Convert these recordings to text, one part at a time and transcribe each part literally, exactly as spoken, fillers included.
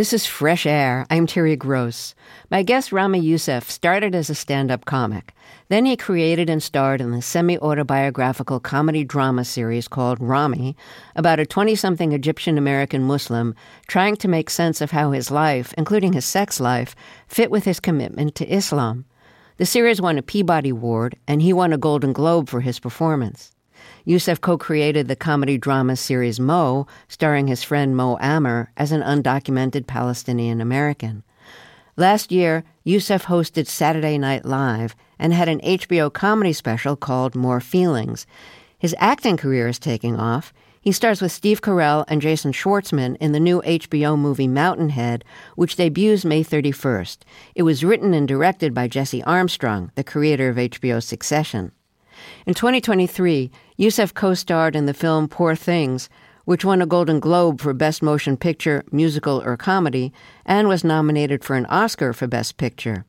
This is Fresh Air. I'm Terry Gross. My guest Rami Youssef started as a stand-up comic. Then he created and starred in the semi-autobiographical comedy-drama series called Rami, about a twenty-something Egyptian-American Muslim trying to make sense of how his life, including his sex life, fit with his commitment to Islam. The series won a Peabody Award, and he won a Golden Globe for his performance. Youssef co-created the comedy-drama series Mo, starring his friend Mo Amer as an undocumented Palestinian-American. Last year, Youssef hosted Saturday Night Live and had an H B O comedy special called More Feelings. His acting career is taking off. He stars with Steve Carell and Jason Schwartzman in the new H B O movie Mountainhead, which debuts May thirty-first. It was written and directed by Jesse Armstrong, the creator of H B O's Succession. In twenty twenty-three, Youssef co-starred in the film Poor Things, which won a Golden Globe for Best Motion Picture, Musical, or Comedy, and was nominated for an Oscar for Best Picture.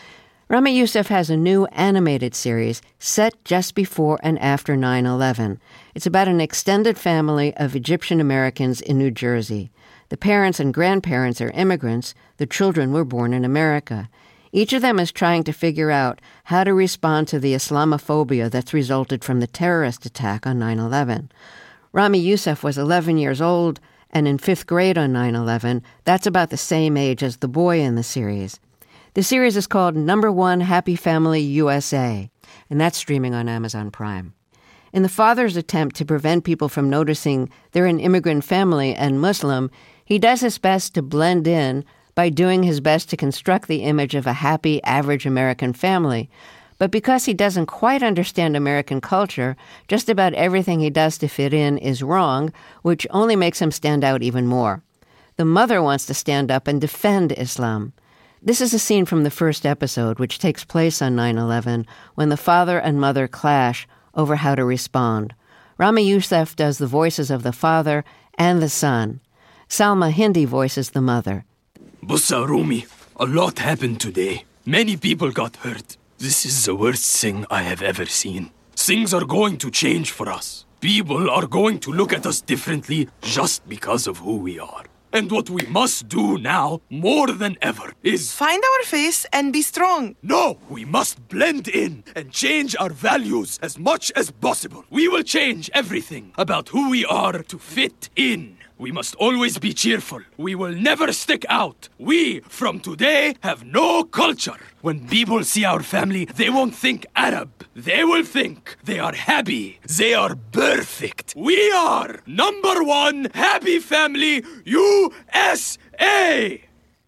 Rami Youssef has a new animated series set just before and after nine eleven. It's about an extended family of Egyptian Americans in New Jersey. The parents and grandparents are immigrants. The children were born in America. Each of them is trying to figure out how to respond to the Islamophobia that's resulted from the terrorist attack on nine eleven. Rami Youssef was eleven years old and in fifth grade on nine eleven. That's about the same age as the boy in the series. The series is called Number One Happy Family U S A, and that's streaming on Amazon Prime. In the father's attempt to prevent people from noticing they're an immigrant family and Muslim, he does his best to blend in by doing his best to construct the image of a happy, average American family. But because he doesn't quite understand American culture, just about everything he does to fit in is wrong, which only makes him stand out even more. The mother wants to stand up and defend Islam. This is a scene from the first episode, which takes place on nine eleven, when the father and mother clash over how to respond. Rami Youssef does the voices of the father and the son. Salma Hindi voices the mother. Bussa Rumi, a lot happened today. Many people got hurt. This is the worst thing I have ever seen. Things are going to change for us. People are going to look at us differently just because of who we are. And what we must do now, more than ever, is... find our face and be strong. No, we must blend in and change our values as much as possible. We will change everything about who we are to fit in. We must always be cheerful. We will never stick out. We, from today, have no culture. When people see our family, they won't think Arab. They will think they are happy. They are perfect. We are number one happy family U S A.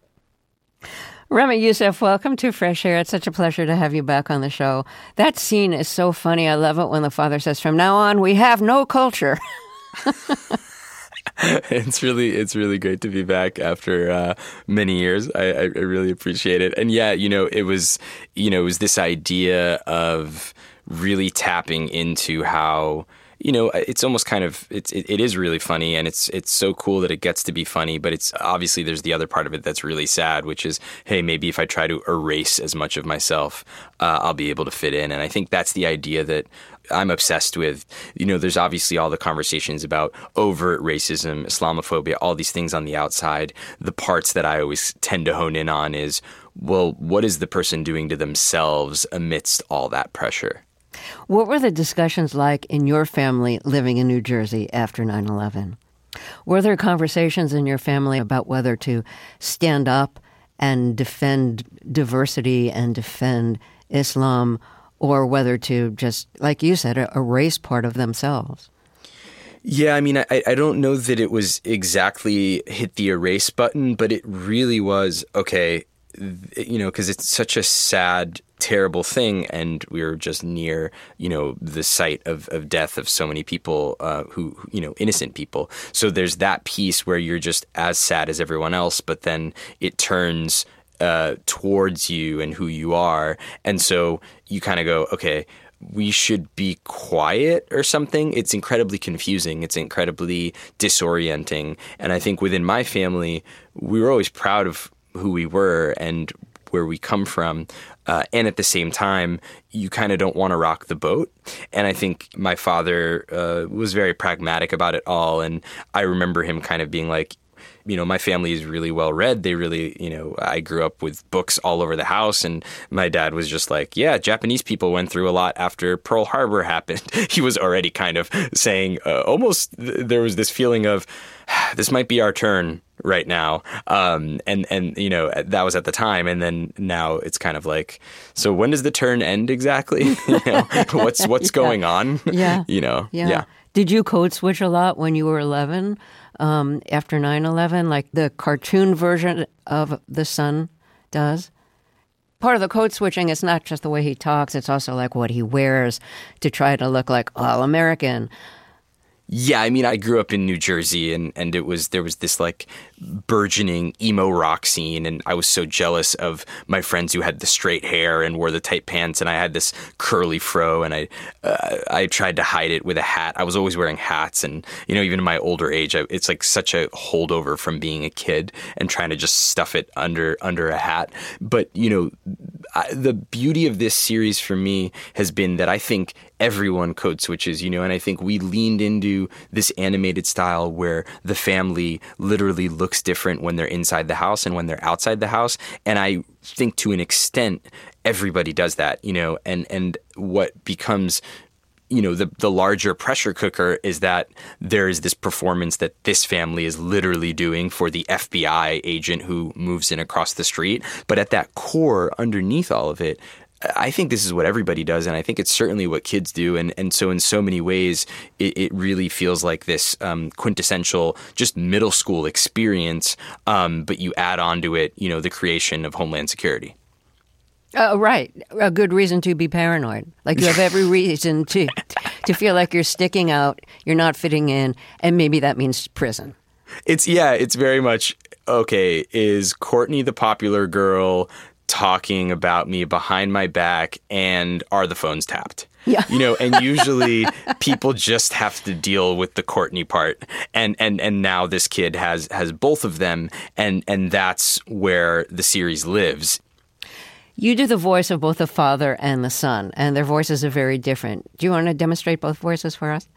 Rami Youssef, welcome to Fresh Air. It's such a pleasure to have you back on the show. That scene is so funny. I love it when the father says, from now on, we have no culture. It's really, it's really great to be back after uh, many years. I, I, I really appreciate it. And yeah, you know, it was, you know, it was this idea of really tapping into how, you know, it's almost kind of, it's, it, it is really funny, and it's, it's so cool that it gets to be funny, but it's obviously there's the other part of it that's really sad, which is, hey, maybe if I try to erase as much of myself, uh, I'll be able to fit in. And I think that's the idea that I'm obsessed with. You know, there's obviously all the conversations about overt racism, Islamophobia, all these things on the outside. The parts that I always tend to hone in on is, well, what is the person doing to themselves amidst all that pressure? What were the discussions like in your family living in New Jersey after nine eleven? Were there conversations in your family about whether to stand up and defend diversity and defend Islam, or whether to just, like you said, erase part of themselves? Yeah, I mean, I, I don't know that it was exactly hit the erase button, but it really was, okay, you know, because it's such a sad, terrible thing, and we were just near, you know, the site of, of death of so many people uh, who, you know, innocent people. So there's that piece where you're just as sad as everyone else, but then it turns uh, towards you and who you are. And so you kind of go, okay, we should be quiet or something. It's incredibly confusing. It's incredibly disorienting. And I think within my family, we were always proud of who we were and where we come from. Uh, and at the same time, you kind of don't want to rock the boat. And I think my father uh, was very pragmatic about it all. And I remember him kind of being like, you know, my family is really well read. They really, you know, I grew up with books all over the house, and my dad was just like, yeah, Japanese people went through a lot after Pearl Harbor happened. He was already kind of saying uh, almost th- there was this feeling of this might be our turn right now. Um, and, and, you know, that was at the time. And then now it's kind of like, so when does the turn end exactly? You know, what's, what's yeah. going on? Yeah. You know? Yeah. yeah. Did you code switch a lot when you were eleven, um, after nine eleven, like the cartoon version of the son does? Part of the code switching is not just the way he talks, it's also like what he wears to try to look like all-American. Yeah, I mean, I grew up in New Jersey, and, and it was there was this like burgeoning emo rock scene, and I was so jealous of my friends who had the straight hair and wore the tight pants, and I had this curly fro, and I uh, I tried to hide it with a hat. I was always wearing hats, and you know, even in my older age, I, it's like such a holdover from being a kid and trying to just stuff it under under a hat. But you know, I, the beauty of this series for me has been that I think everyone code switches, you know, and I think we leaned into this animated style where the family literally looks different when they're inside the house and when they're outside the house. And I think to an extent, everybody does that, you know, and, and what becomes, you know, the, the larger pressure cooker is that there is this performance that this family is literally doing for the F B I agent who moves in across the street. But at that core, underneath all of it, I think this is what everybody does, and I think it's certainly what kids do. And, and so in so many ways, it, it really feels like this um, quintessential just middle school experience, um, but you add on to it, you know, the creation of Homeland Security. Uh, right. A good reason to be paranoid. Like you have every reason to to feel like you're sticking out, you're not fitting in, and maybe that means prison. It's, yeah, it's very much, okay, is Courtney the popular girl talking about me behind my back, and are the phones tapped? Yeah. You know, and usually people just have to deal with the Courtney part. And and and now this kid has has both of them, and and that's where the series lives. You do the voice of both the father and the son, and their voices are very different. Do you want to demonstrate both voices for us?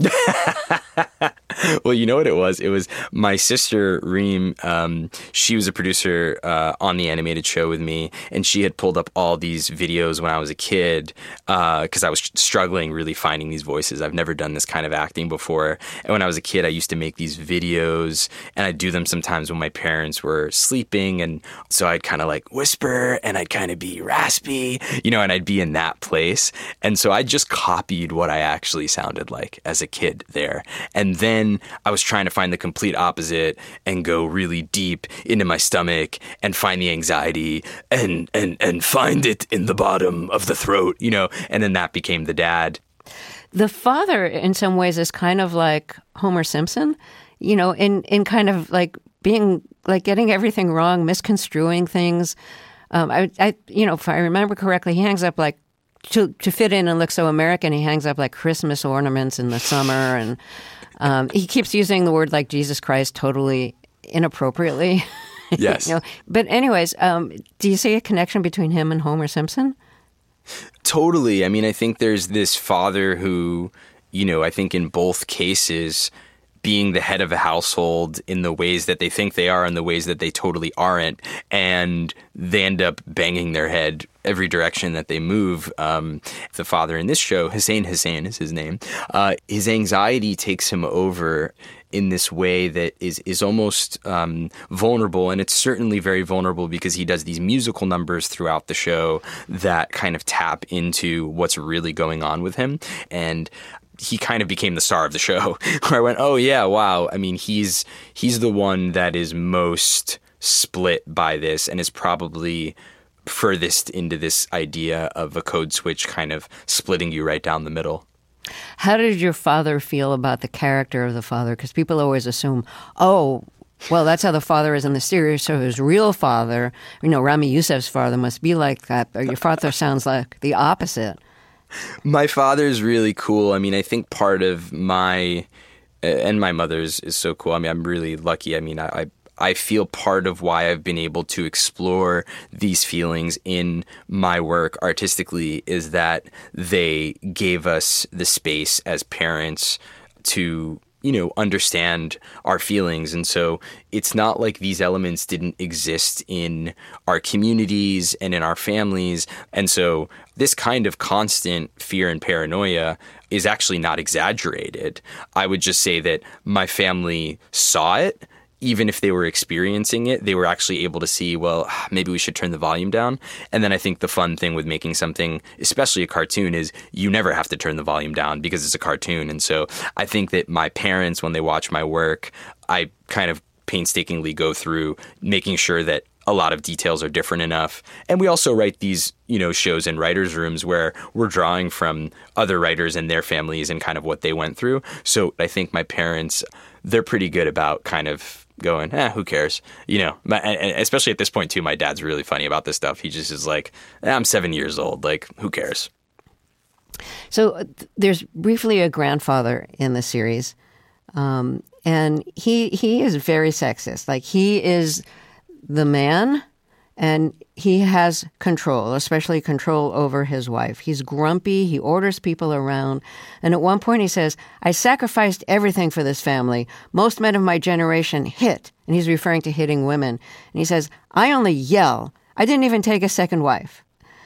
Well, you know what it was? It was my sister, Reem. Um, she was a producer uh, on the animated show with me, and she had pulled up all these videos when I was a kid because uh, I was struggling really finding these voices. I've never done this kind of acting before. And when I was a kid, I used to make these videos, and I'd do them sometimes when my parents were sleeping. And so I'd kind of like whisper, and I'd kind of be raspy, you know, and I'd be in that place. And so I just copied what I actually sounded like as a kid there. And then I was trying to find the complete opposite and go really deep into my stomach and find the anxiety and and and find it in the bottom of the throat, you know, and then that became the dad. The father, in some ways, is kind of like Homer Simpson, you know, in, in kind of like being like getting everything wrong, misconstruing things. Um, I, I, you know, if I remember correctly, he hangs up like To, to fit in and look so American, he hangs up like Christmas ornaments in the summer, and um, he keeps using the word like Jesus Christ totally inappropriately. Yes. You know? But anyways, um, do you see a connection between him and Homer Simpson? Totally. I mean, I think there's this father who, you know, I think in both cases, being the head of a household in the ways that they think they are and the ways that they totally aren't. And they end up banging their head every direction that they move. Um, the father in this show, Hussein Hussein is his name, uh, his anxiety takes him over in this way that is is almost um, vulnerable. And it's certainly very vulnerable because he does these musical numbers throughout the show that kind of tap into what's really going on with him. And he kind of became the star of the show, where I went, oh yeah, wow. I mean, he's he's the one that is most split by this and is probably furthest into this idea of a code switch kind of splitting you right down the middle. How did your father feel about the character of the father? Because people always assume, oh, well, that's how the father is in the series, so his real father, you know, Ramy Youssef's father must be like that, but your father sounds like the opposite. My father's really cool. I mean, I think part of my, and my mother's is so cool. I mean, I'm really lucky. I mean, I, I I feel part of why I've been able to explore these feelings in my work artistically is that they gave us the space as parents to you know, understand our feelings. And so it's not like these elements didn't exist in our communities and in our families. And so this kind of constant fear and paranoia is actually not exaggerated. I would just say that my family saw it. Even if they were experiencing it, they were actually able to see, well, maybe we should turn the volume down. And then I think the fun thing with making something, especially a cartoon, is you never have to turn the volume down because it's a cartoon. And so I think that my parents, when they watch my work, I kind of painstakingly go through making sure that a lot of details are different enough. And we also write these, you know, shows in writers' rooms where we're drawing from other writers and their families and kind of what they went through. So I think my parents, they're pretty good about kind of going, eh, who cares? You know, my, and especially at this point, too, my dad's really funny about this stuff. He just is like, eh, I'm seven years old. Like, who cares? So uh, there's briefly a grandfather in the series, um, and he he is very sexist. Like, he is the man, and he has control, especially control over his wife. He's grumpy. He orders people around. And at one point he says, I sacrificed everything for this family. Most men of my generation hit. And he's referring to hitting women. And he says, I only yell. I didn't even take a second wife.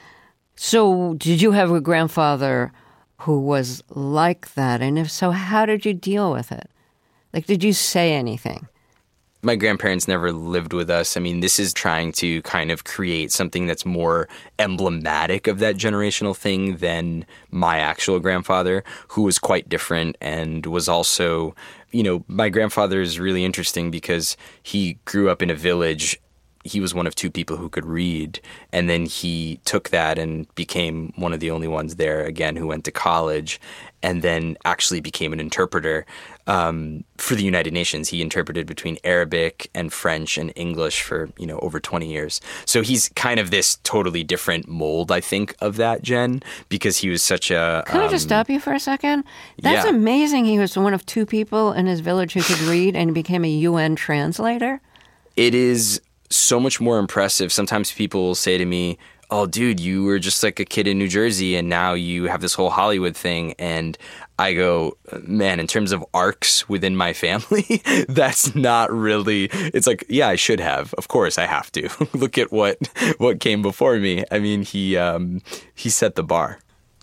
So did you have a grandfather who was like that? And if so, how did you deal with it? Like, did you say anything? My grandparents never lived with us. I mean, this is trying to kind of create something that's more emblematic of that generational thing than my actual grandfather, who was quite different and was also, you know, my grandfather is really interesting because he grew up in a village. He was one of two people who could read. And then he took that and became one of the only ones there, again, who went to college and then actually became an interpreter um, for the United Nations. He interpreted between Arabic and French and English for, you know, over twenty years. So he's kind of this totally different mold, I think, of that gen because he was such a... Can um, I just stop you for a second? That's yeah. amazing. He was one of two people in his village who could read and became a U N translator. It is so much more impressive. Sometimes people will say to me, oh, dude, you were just like a kid in New Jersey and now you have this whole Hollywood thing. And I go, man, in terms of arcs within my family, that's not really, it's like, yeah, I should have. Of course I have to. Look at what what came before me. I mean, he um, he set the bar.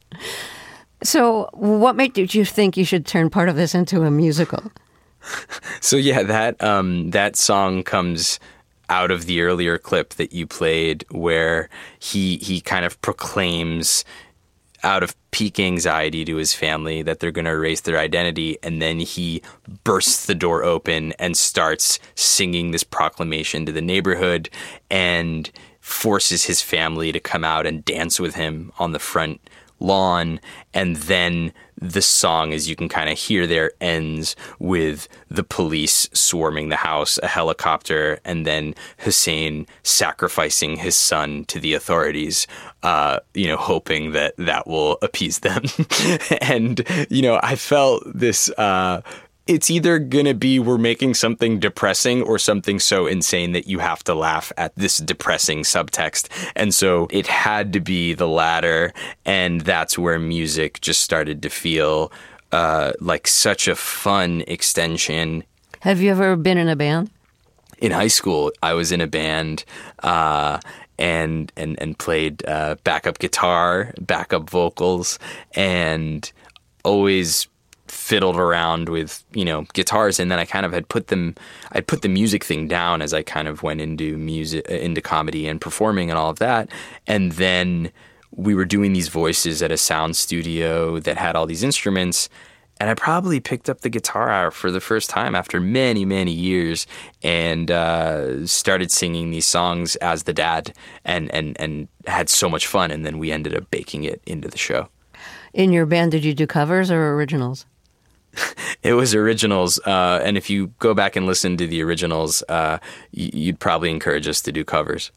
So what made you think you should turn part of this into a musical? So yeah, that um, that song comes out of the earlier clip that you played where he he kind of proclaims out of peak anxiety to his family that they're going to erase their identity, and then he bursts the door open and starts singing this proclamation to the neighborhood and forces his family to come out and dance with him on the front lawn. And then the song, as you can kind of hear there, ends with the police swarming the house, a helicopter, and then Hussein sacrificing his son to the authorities, uh, you know, hoping that that will appease them. And, you know, I felt this... Uh, it's either going to be we're making something depressing or something so insane that you have to laugh at this depressing subtext. And so it had to be the latter. And that's where music just started to feel uh, like such a fun extension. Have you ever been in a band? In high school, I was in a band uh, and, and, and played uh, backup guitar, backup vocals, and always fiddled around with, you know, guitars. And then I kind of had put them, I'd put the music thing down as I kind of went into music, into comedy and performing and all of that. And then we were doing these voices at a sound studio that had all these instruments. And I probably picked up the guitar for the first time after many, many years and uh, started singing these songs as the dad and, and, and had so much fun. And then we ended up baking it into the show. In your band, did you do covers or originals? It was originals, uh, and if you go back and listen to the originals, uh, you'd probably encourage us to do covers.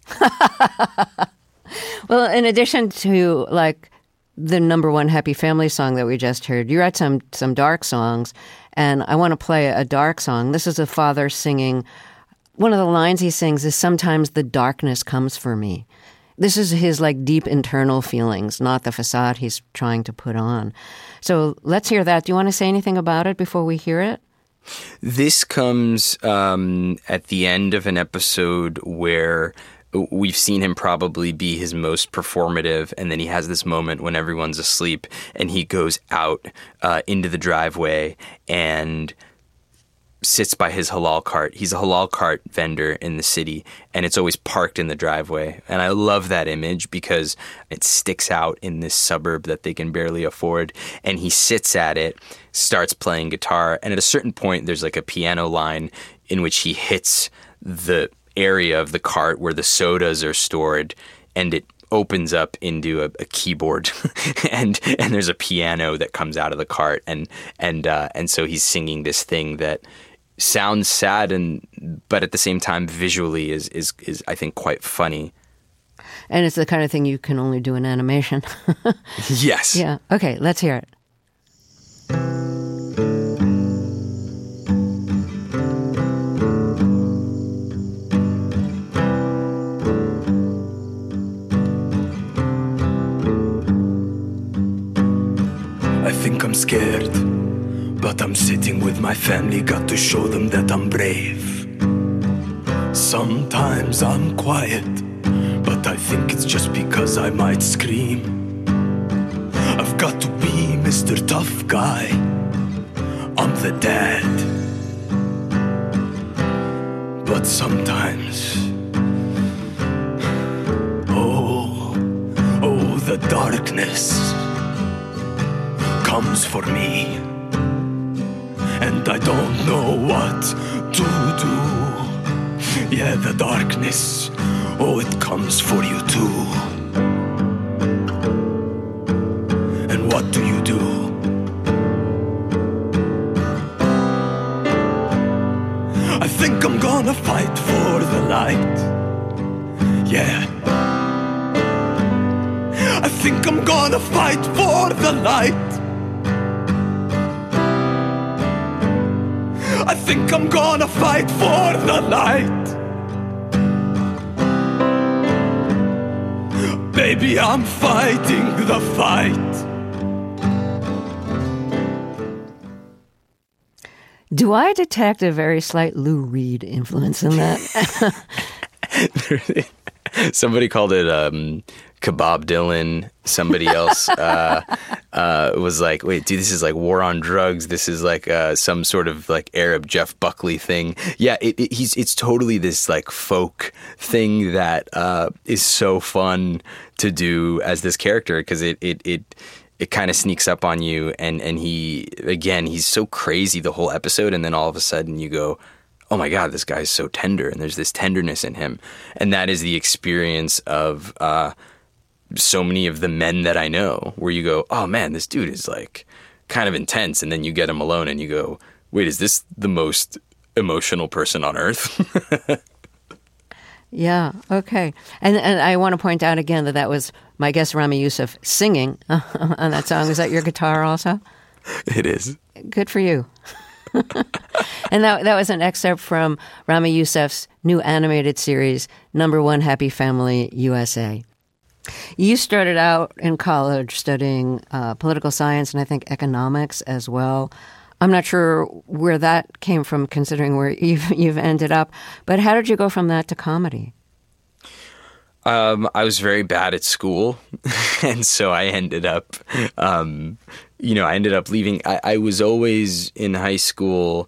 Well, in addition to, like, the number one Happy Family song that we just heard, you write some, some dark songs, and I want to play a dark song. This is a father singing. One of the lines he sings is, "Sometimes the darkness comes for me." This is his, like, deep internal feelings, not the facade he's trying to put on. So let's hear that. Do you want to say anything about it before we hear it? This comes um, at the end of an episode where we've seen him probably be his most performative, and then he has this moment when everyone's asleep, and he goes out uh, into the driveway and sits by his halal cart. He's a halal cart vendor in the city, and it's always parked in the driveway. And I love that image because it sticks out in this suburb that they can barely afford. And he sits at it, starts playing guitar, and at a certain point, there's like a piano line in which he hits the area of the cart where the sodas are stored, and it opens up into a, a keyboard, and and there's a piano that comes out of the cart, and and uh, and so he's singing this thing that sounds sad, and but at the same time visually is is is I think quite funny. And it's the kind of thing you can only do in animation. Yes. Yeah. Okay, let's hear it. I think I'm scared, but I'm sitting with my family, got to show them that I'm brave. Sometimes I'm quiet, but I think it's just because I might scream. I've got to be Mister Tough Guy, I'm the dad. But sometimes, oh, oh, the darkness comes for me, and I don't know what to do. Yeah, the darkness, oh, it comes for you too. And what do you do? I think I'm gonna fight for the light. Yeah, I think I'm gonna fight for the light. I think I'm gonna fight for the light. Baby, I'm fighting the fight. Do I detect a very slight Lou Reed influence in that? Somebody called it um, Kebab Dylan. Somebody else uh, uh, was like, wait, dude, this is like War on Drugs. This is like uh, some sort of like Arab Jeff Buckley thing. Yeah, it, it, he's it's totally this like folk thing that uh, is so fun to do as this character, because it it it it kind of sneaks up on you, and and he again he's so crazy the whole episode, and then all of a sudden you go, oh my God, this guy's so tender, and there's this tenderness in him. And that is the experience of uh, so many of the men that I know, where you go, oh man, this dude is like kind of intense. And then you get him alone and you go, wait, is this the most emotional person on earth? Yeah, okay. And and I want to point out again that that was my guest Ramy Youssef singing on that song. Is that your guitar also? It is. Good for you. And that that was an excerpt from Ramy Youssef's new animated series, Number One Happy Family U S A. You started out in college studying uh, political science and I think economics as well. I'm not sure where that came from, considering where you've, you've ended up. But how did you go from that to comedy? Um, I was very bad at school, and so I ended up, um, you know, I ended up leaving. I, I was always in high school,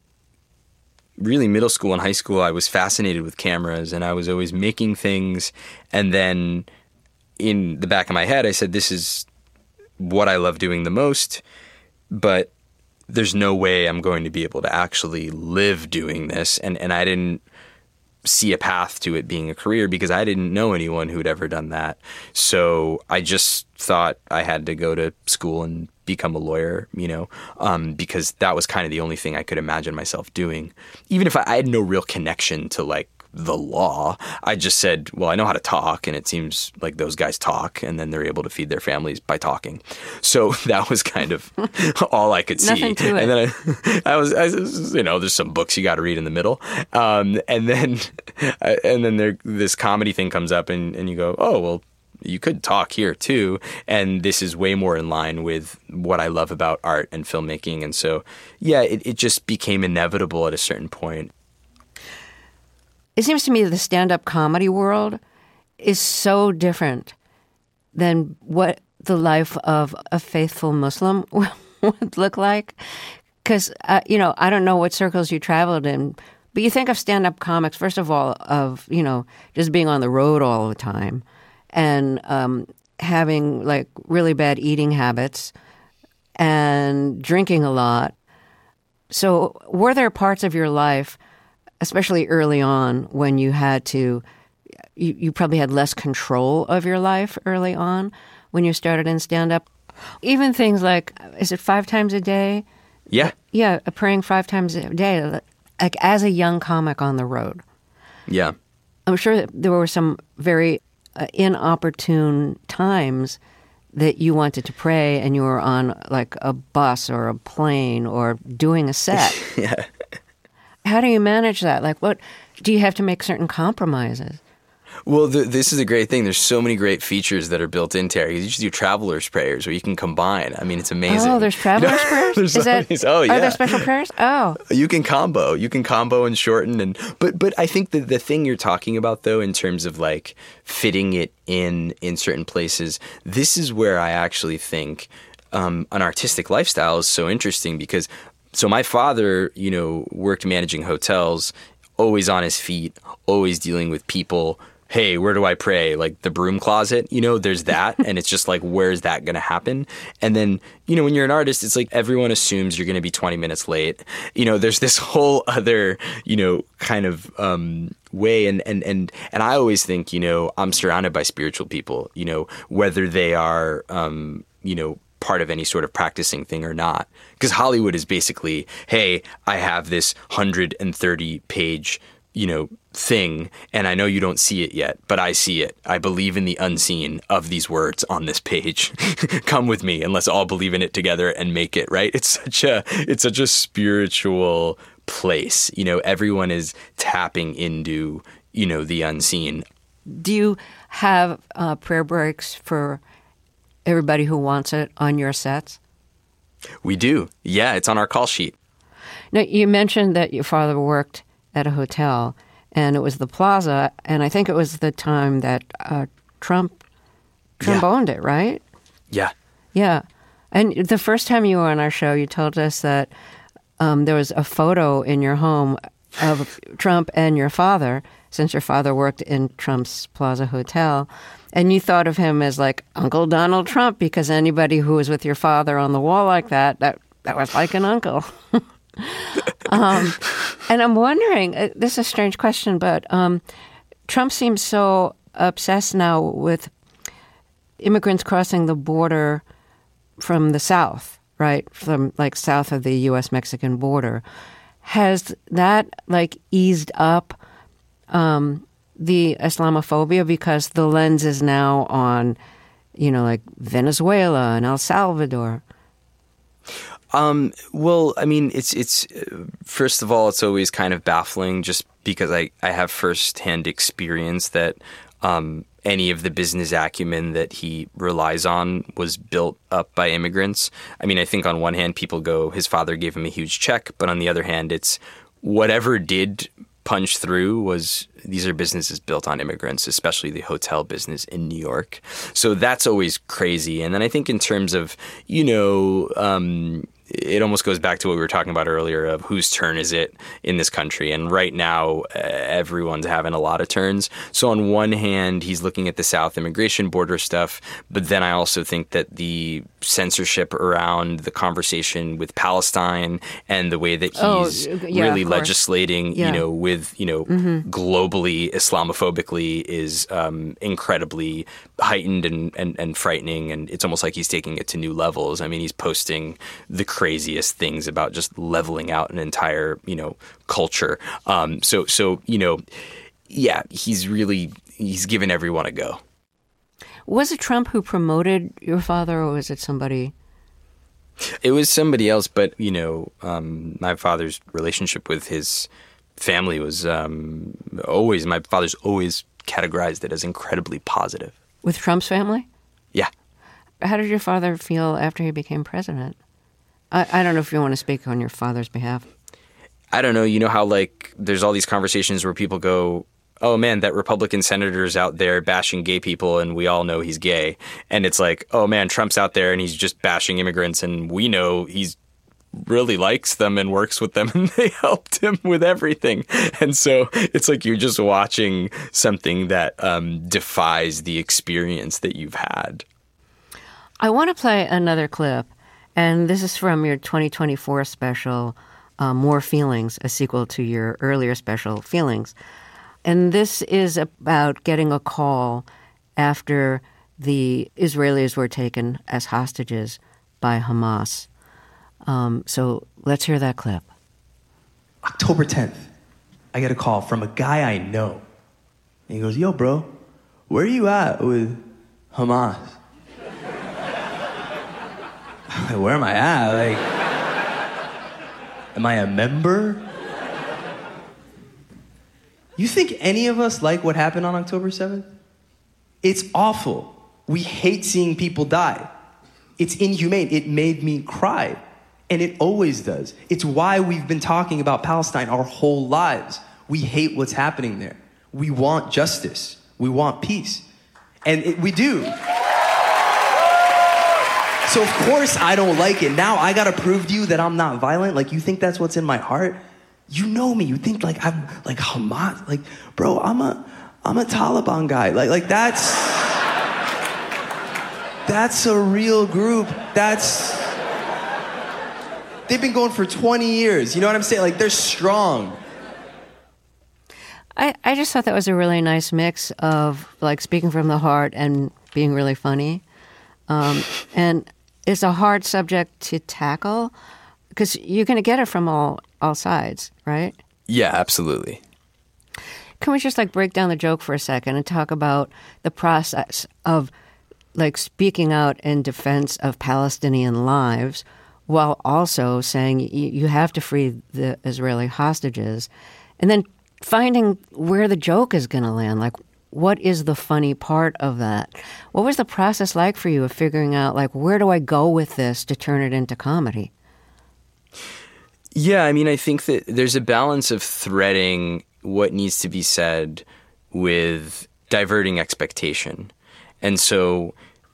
really middle school and high school, I was fascinated with cameras, and I was always making things. And then in the back of my head, I said, this is what I love doing the most, but there's no way I'm going to be able to actually live doing this. And, and I didn't see a path to it being a career because I didn't know anyone who'd ever done that. So I just thought I had to go to school and become a lawyer, you know, um, because that was kind of the only thing I could imagine myself doing. Even if I, I had no real connection to like the law, I just said, well, I know how to talk, and it seems like those guys talk, and then they're able to feed their families by talking. So that was kind of all I could see. Nothing to it. And then I, I was, I was, you know, there's some books you got to read in the middle, um, and then, and then there, this comedy thing comes up, and, and you go, oh, well, you could talk here too. And this is way more in line with what I love about art and filmmaking. And so, yeah, it, it just became inevitable at a certain point. It seems to me that the stand-up comedy world is so different than what the life of a faithful Muslim would look like. Because, uh, you know, I don't know what circles you traveled in, but you think of stand-up comics, first of all, of, you know, just being on the road all the time and um, having, like, really bad eating habits and drinking a lot. So were there parts of your life, especially early on, when you had to, you, you probably had less control of your life early on when you started in stand-up? Even things like, is it five times a day? Yeah. Yeah, praying five times a day, like as a young comic on the road. Yeah. I'm sure that there were some very uh, inopportune times that you wanted to pray and you were on like a bus or a plane or doing a set. Yeah. How do you manage that? Like, what do you have to make certain compromises? Well, the, this is a great thing. There's so many great features that are built into it. You just do traveler's prayers where you can combine. I mean, it's amazing. Oh, there's traveler's you know? prayers? There's is that, these, oh, yeah. Are there special prayers? Oh. You can combo. You can combo and shorten. and But but I think that the thing you're talking about, though, in terms of like fitting it in in certain places, this is where I actually think um, an artistic lifestyle is so interesting because so my father, you know, worked managing hotels, always on his feet, always dealing with people. Hey, where do I pray? Like the broom closet, you know, there's that. And it's just like, where's that going to happen? And then, you know, when you're an artist, it's like everyone assumes you're going to be twenty minutes late. You know, there's this whole other, you know, kind of um, way. And, and, and, and I always think, you know, I'm surrounded by spiritual people, you know, whether they are, um, you know, part of any sort of practicing thing or not. Because Hollywood is basically, hey, I have this one hundred thirty page, you know, thing, and I know you don't see it yet, but I see it. I believe in the unseen of these words on this page. Come with me and let's all believe in it together and make it, right? It's such a it's such a spiritual place. You know, everyone is tapping into, you know, the unseen. Do you have uh, prayer breaks for everybody who wants it on your sets? We do. Yeah, it's on our call sheet. Now, you mentioned that your father worked at a hotel, and it was the Plaza, and I think it was the time that uh, Trump Trump yeah. owned it, right? Yeah. Yeah. And the first time you were on our show, you told us that um, there was a photo in your home of Trump and your father, since your father worked in Trump's Plaza Hotel, and you thought of him as like Uncle Donald Trump, because anybody who was with your father on the wall like that, that, that was like an uncle. um, and I'm wondering, uh, this is a strange question, but um, Trump seems so obsessed now with immigrants crossing the border from the South, right? From like south of the U S Mexican border. Has that like eased up um, the Islamophobia because the lens is now on, you know, like Venezuela and El Salvador? Um, well, I mean, it's, it's, uh, first of all, it's always kind of baffling just because I, I have firsthand experience that, um, any of the business acumen that he relies on was built up by immigrants. I mean, I think on one hand, people go, his father gave him a huge check, but on the other hand, it's whatever did punch through was these are businesses built on immigrants, especially the hotel business in New York. So that's always crazy. And then I think in terms of, you know, um, it almost goes back to what we were talking about earlier of whose turn is it in this country. And right now, uh, everyone's having a lot of turns. So on one hand, he's looking at the South immigration border stuff. But then I also think that the censorship around the conversation with Palestine and the way that he's oh, yeah, really legislating, yeah. you know, with, you know, mm-hmm. globally, Islamophobically is um, incredibly heightened and, and, and frightening. And it's almost like he's taking it to new levels. I mean, he's posting the craziest things about just leveling out an entire, you know, culture. Um, so, so, you know, yeah, he's really, he's given everyone a go. Was it Trump who promoted your father, or was it somebody? It was somebody else, but, you know, um, my father's relationship with his family was um, always, my father's always categorized it as incredibly positive. With Trump's family? Yeah. How did your father feel after he became president? I, I don't know if you want to speak on your father's behalf. I don't know. You know how, like, there's all these conversations where people go, oh, man, that Republican senator's out there bashing gay people, and we all know he's gay. And it's like, oh, man, Trump's out there, and he's just bashing immigrants, and we know he's really likes them and works with them, and they helped him with everything. And so it's like you're just watching something that um, defies the experience that you've had. I want to play another clip, and this is from your twenty twenty-four special, uh, More Feelings, a sequel to your earlier special, Feelings. And this is about getting a call after the Israelis were taken as hostages by Hamas. Um, so let's hear that clip. October tenth, I get a call from a guy I know. And he goes, yo, bro, where are you at with Hamas? I'm like, where am I at? Like, am I a member? You think any of us like what happened on October seventh? It's awful. We hate seeing people die. It's inhumane. It made me cry. And it always does. It's why we've been talking about Palestine our whole lives. We hate what's happening there. We want justice. We want peace. And it, we do. So of course I don't like it. Now I gotta prove to you that I'm not violent. Like, you think that's what's in my heart? You know me. You think like I'm like Hamas. Like, bro, I'm a I'm a Taliban guy. Like like that's that's a real group. That's They've been going for twenty years. You know what I'm saying? Like, they're strong. I, I just thought that was a really nice mix of, like, speaking from the heart and being really funny. Um, and it's a hard subject to tackle because you're going to get it from all, all sides, right? Yeah, absolutely. Can we just, like, break down the joke for a second and talk about the process of, like, speaking out in defense of Palestinian lives while also saying you, you have to free the Israeli hostages, and then finding where the joke is going to land. Like, what is the funny part of that? What was the process like for you of figuring out, like, where do I go with this to turn it into comedy? Yeah, I mean, I think that there's a balance of threading what needs to be said with diverting expectation. And so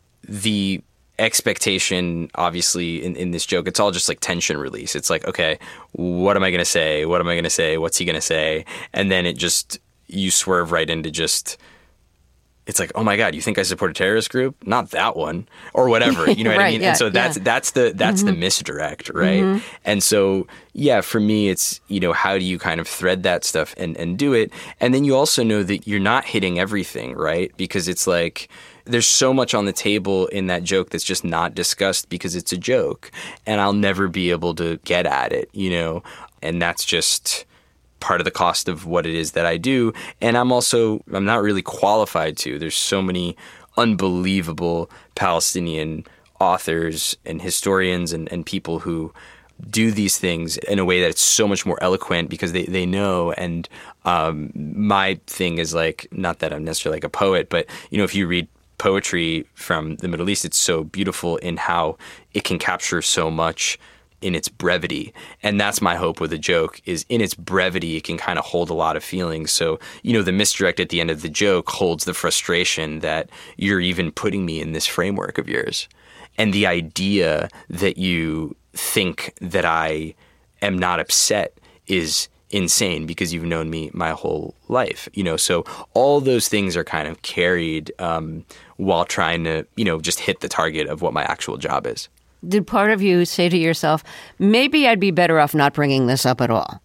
the expectation, obviously, in, in this joke, it's all just like tension release. It's like, okay, what am I going to say? What am I going to say? What's he going to say? And then it just, you swerve right into just, it's like, oh my God, you think I support a terrorist group? Not that one, or whatever. You know what right, I mean? Yeah, and so that's yeah. that's the that's mm-hmm. the misdirect, right? Mm-hmm. And so, yeah, for me, it's, you know, how do you kind of thread that stuff and, and do it? And then you also know that you're not hitting everything, right? Because it's like, there's so much on the table in that joke that's just not discussed because it's a joke, and I'll never be able to get at it, you know? And that's just part of the cost of what it is that I do. And I'm also, I'm not really qualified to. There's so many unbelievable Palestinian authors and historians and, and people who do these things in a way that it's so much more eloquent because they, they know. And um, my thing is like, not that I'm necessarily like a poet, but, you know, if you read poetry from the Middle East, it's so beautiful in how it can capture so much in its brevity. And that's my hope with a joke, is in its brevity, it can kind of hold a lot of feelings. So, you know, the misdirect at the end of the joke holds the frustration that you're even putting me in this framework of yours. And the idea that you think that I am not upset is insane because you've known me my whole life, you know. So all those things are kind of carried um, while trying to, you know, just hit the target of what my actual job is. Did part of you say to yourself, maybe I'd be better off not bringing this up at all?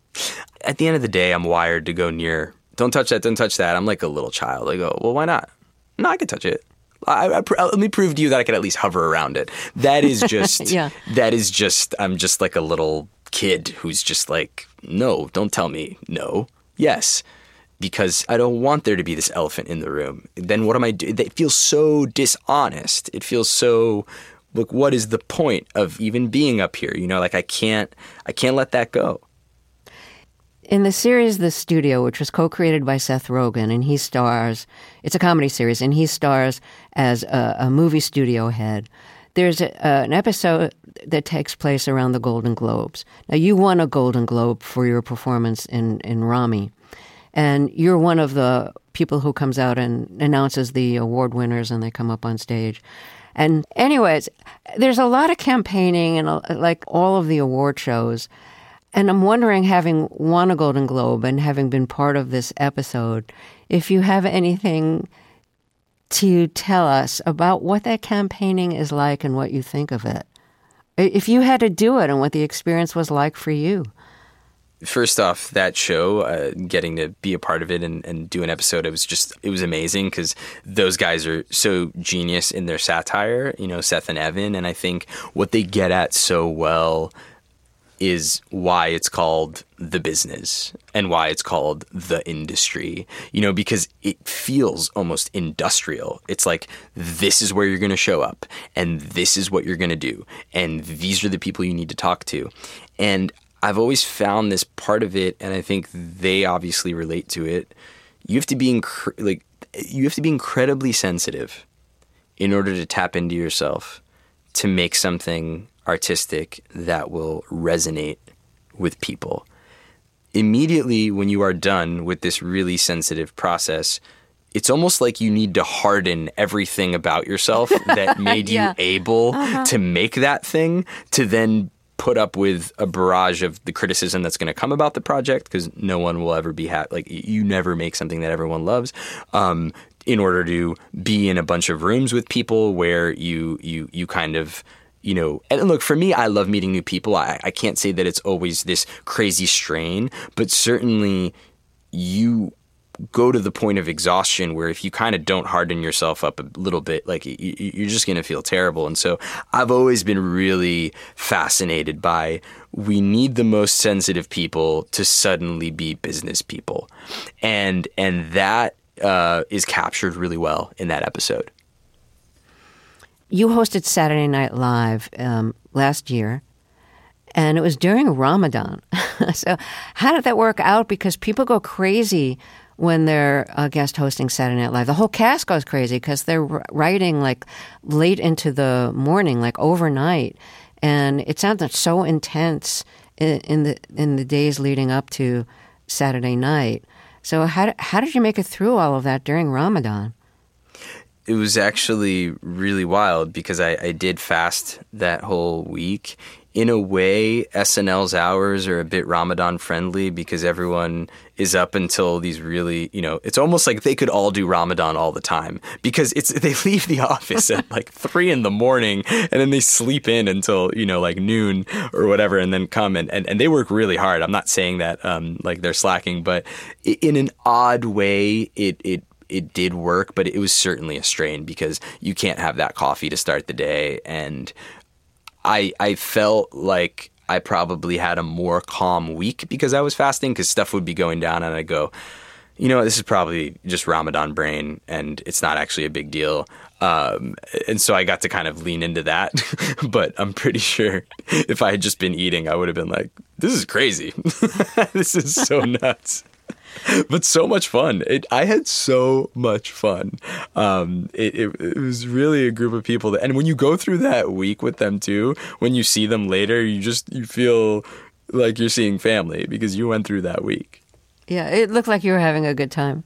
At the end of the day, I'm wired to go near, don't touch that, don't touch that. I'm like a little child. I go, well, why not? No, I can touch it. I, I, I, let me prove to you that I can at least hover around it. That is just, yeah. that is just, I'm just like a little kid who's just like, no, don't tell me no. Yes, because I don't want there to be this elephant in the room. Then what am I doing? It feels so dishonest. It feels so, look, what is the point of even being up here? You know, like I can't, I can't let that go. In the series The Studio, which was co-created by Seth Rogen, and he stars, it's a comedy series, and he stars as a, a movie studio head. There's a, uh, an episode that takes place around the Golden Globes. Now, you won a Golden Globe for your performance in, in Ramy, and you're one of the people who comes out and announces the award winners, and they come up on stage. And anyways, there's a lot of campaigning and uh, like all of the award shows. And I'm wondering, having won a Golden Globe and having been part of this episode, if you have anything to tell us about what that campaigning is like and what you think of it. If you had to do it and what the experience was like for you. First off, that show, uh, getting to be a part of it and, and do an episode, it was just, it was amazing because those guys are so genius in their satire, you know, Seth and Evan. And I think what they get at so well is why it's called The Business and why it's called The Industry, you know, because it feels almost industrial. It's like, this is where you're going to show up and this is what you're going to do. And these are the people you need to talk to. And I've always found this part of it, and I think they obviously relate to it. You have to be inc- like you have to be incredibly sensitive in order to tap into yourself to make something artistic that will resonate with people. Immediately when you are done with this really sensitive process, it's almost like you need to harden everything about yourself that made yeah. you able uh-huh. to make that thing, to then put up with a barrage of the criticism that's going to come about the project, because no one will ever be happy. Like, you never make something that everyone loves. Um, in order to be in a bunch of rooms with people where you you you kind of, you know, and look, for me, I love meeting new people. I, I can't say that it's always this crazy strain, but certainly you go to the point of exhaustion where if you kind of don't harden yourself up a little bit, like you, you're just going to feel terrible. And so I've always been really fascinated by, we need the most sensitive people to suddenly be business people. And, and that uh, is captured really well in that episode. You hosted Saturday Night Live um, last year, and it was during Ramadan. So how did that work out? Because people go crazy when they're uh, guest hosting Saturday Night Live. The whole cast goes crazy because they're writing like late into the morning, like overnight. And it sounded so intense in, in the in the days leading up to Saturday night. So how, how did you make it through all of that during Ramadan? It was actually really wild because I, I did fast that whole week. In a way, S N L's hours are a bit Ramadan friendly because everyone is up until these really, you know, it's almost like they could all do Ramadan all the time because it's they leave the office at like three in the morning and then they sleep in until, you know, like noon or whatever and then come and, and, and they work really hard. I'm not saying that um, like they're slacking, but in an odd way, it, it, it did work, but it was certainly a strain because you can't have that coffee to start the day. And I I felt like I probably had a more calm week because I was fasting, because stuff would be going down and I'd go, you know, this is probably just Ramadan brain and it's not actually a big deal. Um, and so I got to kind of lean into that. But I'm pretty sure if I had just been eating, I would have been like, this is crazy. This is so nuts. But so much fun. It, I had so much fun. Um, it, it, it was really a group of people that, and when you go through that week with them too, when you see them later, you just, you feel like you're seeing family because you went through that week. Yeah, it looked like you were having a good time.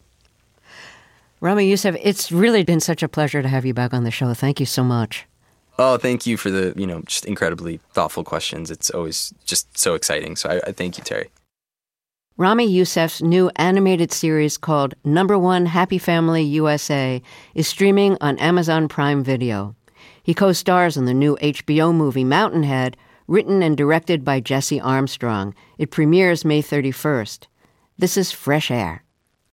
Ramy Youssef, it's really been such a pleasure to have you back on the show. Thank you so much. Oh, thank you for the, you know, just incredibly thoughtful questions. It's always just so exciting. So I, I thank you, Terry. Ramy Youssef's new animated series called Number One Happy Family U S A is streaming on Amazon Prime Video. He co-stars in the new H B O movie Mountainhead, written and directed by Jesse Armstrong. It premieres May thirty-first. This is Fresh Air.